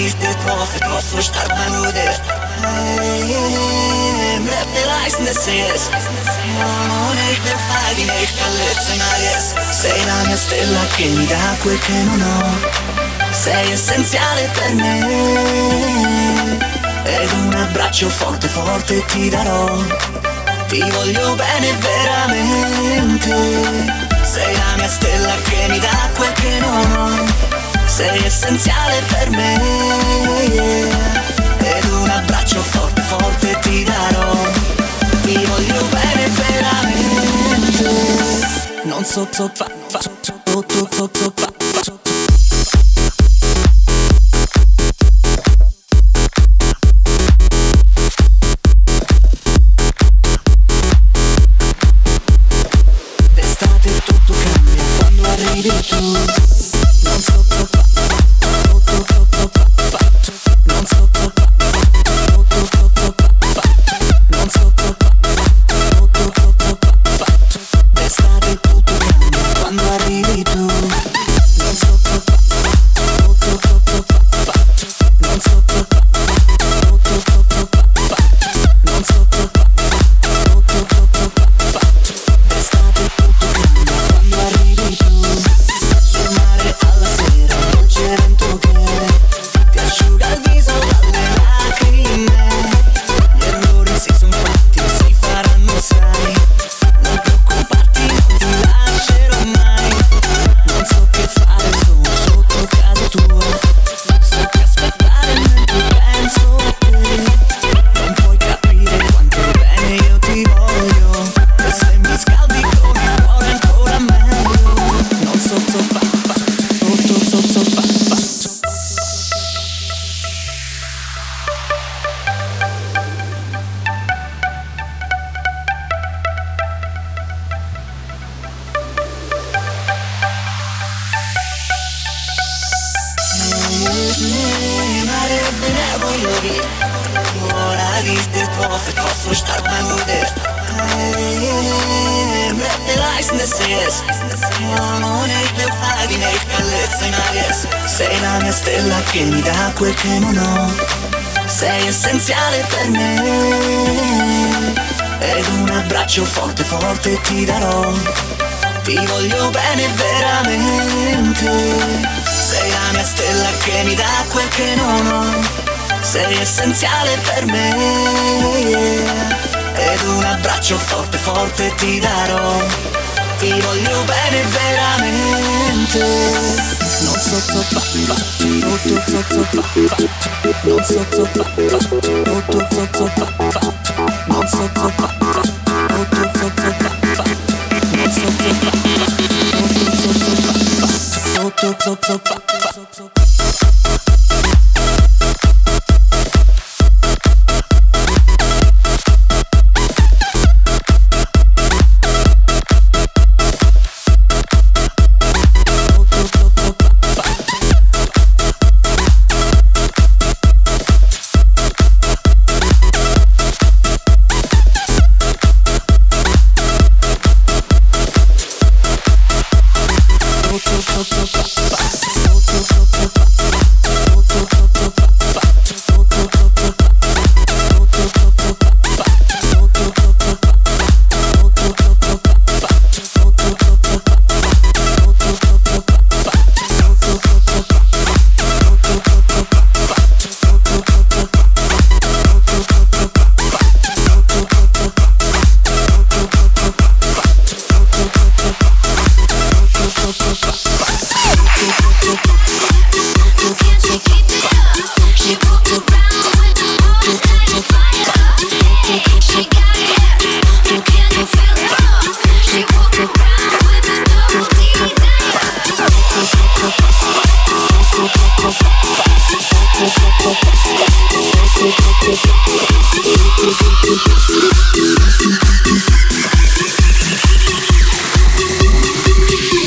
dit troppo stark mijn moeder. Met de lijst net zees. Ik ben fai, ik kan lezioniare. Sei la mia stella che mi dà quel che non ho. Sei essenziale per me. Ed un abbraccio forte forte ti darò. Ti voglio bene veramente. Sei la mia stella che mi dà quel che non ho. Sei essenziale per me, yeah. Ed un abbraccio forte forte ti darò. Ti voglio bene veramente. Non so fa. D'estate tutto cambia quando arrivi tu. Non so fa. Non so d'estate tutto cambia quando arrivi tu. Non so non so non so d'estate tutto cambia quando arrivi tu. Sul mare alla sera dolce vento che ti asciuga il viso dalle lacrime. Gli errori si son fatti, si faranno sai. Non preoccuparti, non ti lascerò mai. Non so che fare, sono sotto casa tua. So che aspettare mentre penso a te. Non puoi capire quanto bene io ti voglio. E se mi scaldi con il cuore ancora meglio. Non so fa. Mare bine voglio via. Ora dite troppo stark mijn moeder. Met de lijst net zees. Ik ben fai, ik kan lezioniare. Sei la mia stella che mi dà quel che non ho. Sei essenziale per me. Ed un abbraccio forte forte ti darò. Ti voglio bene veramente. Sei la mia stella che mi dà quel che non ho. Sei essenziale per me, yeah. Ed un abbraccio forte forte ti darò. Ti voglio bene veramente. Non so fa. Non so fa. Non so fa. Non so fa. So